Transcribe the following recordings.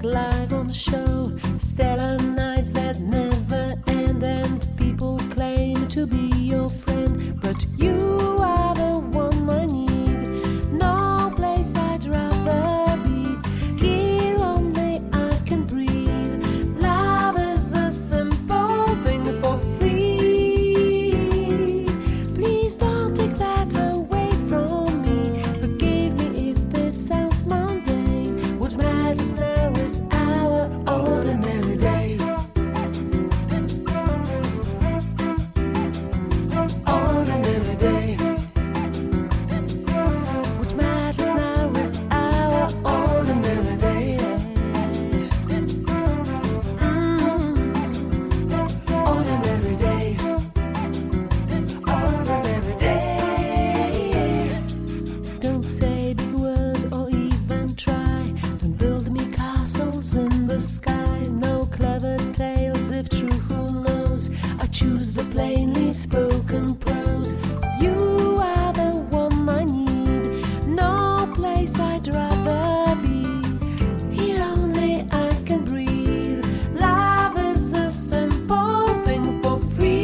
live on the show. Stellar nights that never end, and people claim to be your friend, but you are the one I need. No place I'd rather be. Here only I can breathe. Love is a simple thing for free. Please don't take that away from me. Forgive me if it sounds mundane. What matters now is our ordinary day. Ordinary day. What matters now is our ordinary day. Ordinary day. Ordinary day. Don't say big words or even try. Don't build me castles in the sky. No clever tales, if true, who knows? I choose the plainly spoken prose. You are the one I need. No place I'd rather be. Here only I can breathe. Love is a simple thing for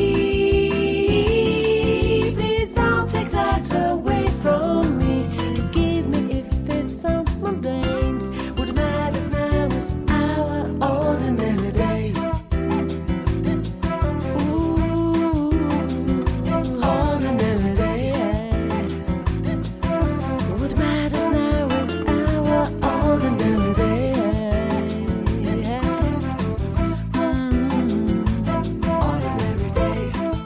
free. Please don't take that away from me. Forgive me if it sounds mundane. What matters now is our ordinary day. Ordinary day. What matters now is our ordinary day. Ordinary day.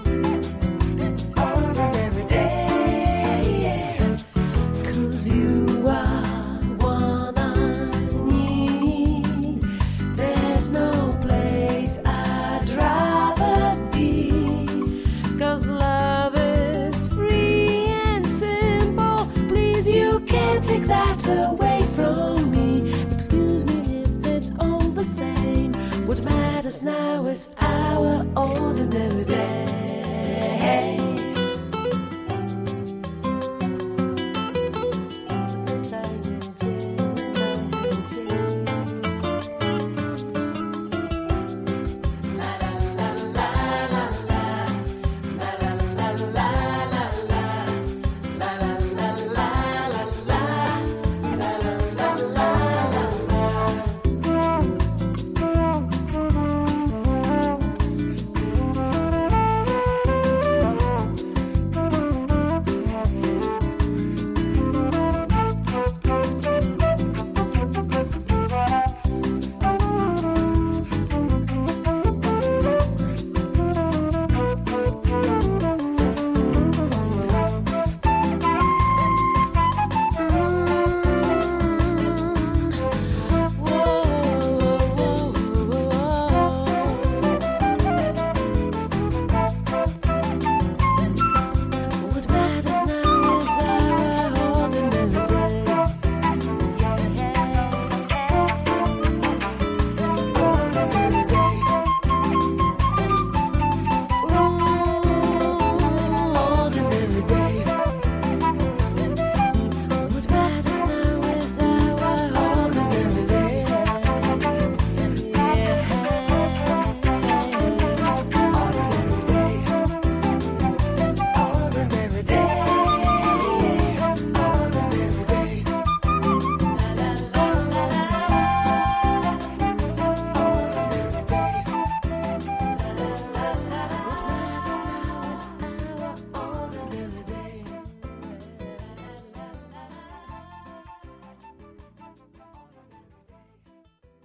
Ordinary day. 'Cause you are one I need. There's no place I'd rather be. 'Cause love is free and simple. Please, you can't take that away from me. Excuse me if it's all the same. What matters now is our ordinary day.